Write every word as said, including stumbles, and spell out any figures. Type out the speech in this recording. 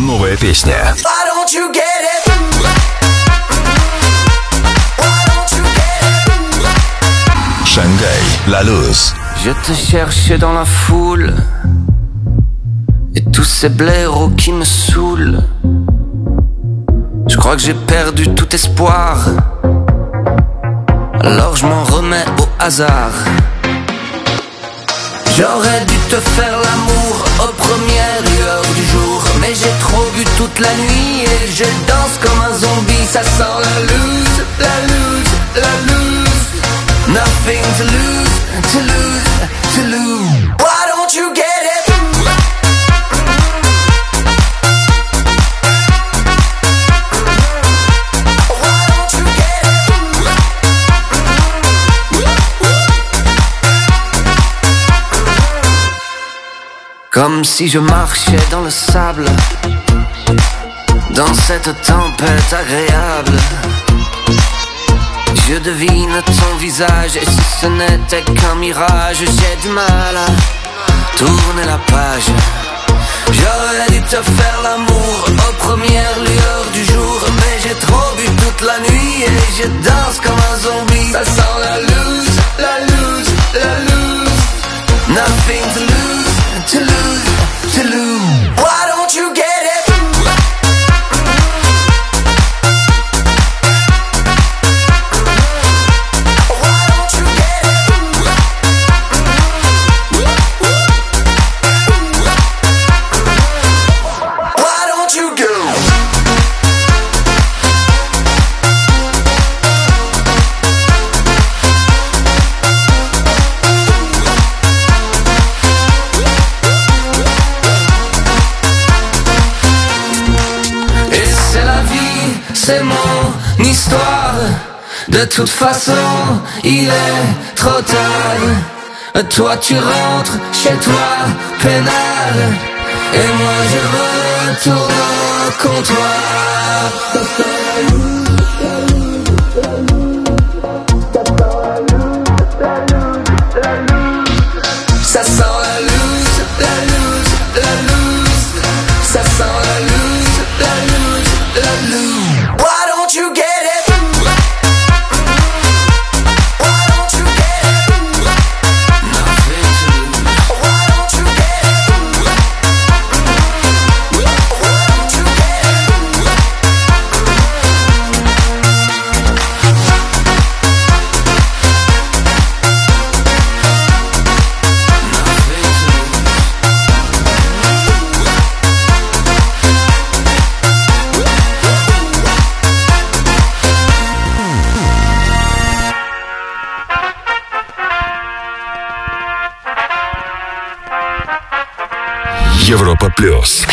Новая песня. Шангай, La Luz. Je te cherchais dans la foule et tous ces blaireaux qui me saoulent. Je crois que j'ai perdu tout espoir, alors je m'en remets au hasard. J'aurais dû te faire l'amour aux premières lueurs du jour, mais j'ai trop bu toute la nuit et je danse comme un zombie. Ça sent la loose, la loose, la loose. Nothing to lose, to lose, to lose. Why don't you get it? Why don't you get it? Comme si je marchais dans le sable, dans cette tempête agréable. Je devine ton visage et si ce n'était qu'un mirage, j'ai du mal à tourner la page. J'aurais dû te faire l'amour aux premières lueurs du jour, mais j'ai trop bu toute la nuit et je danse comme un zombie. Ça sent la loose, la loose, la loose. Nothing to lose, to lose, to lose. Why don't you get it? C'est mon histoire. De toute façon, il est trop tard. Toi tu rentres chez toi, peinard, et moi je retourne au comptoir. Ça sent la loose, la loose, la loose. Ça sent la loose, la loose, la loose. Why don't you get it? Why don't you get it? Nothing to lose. Why don't you get it? Why don't you get it? Европа плюс.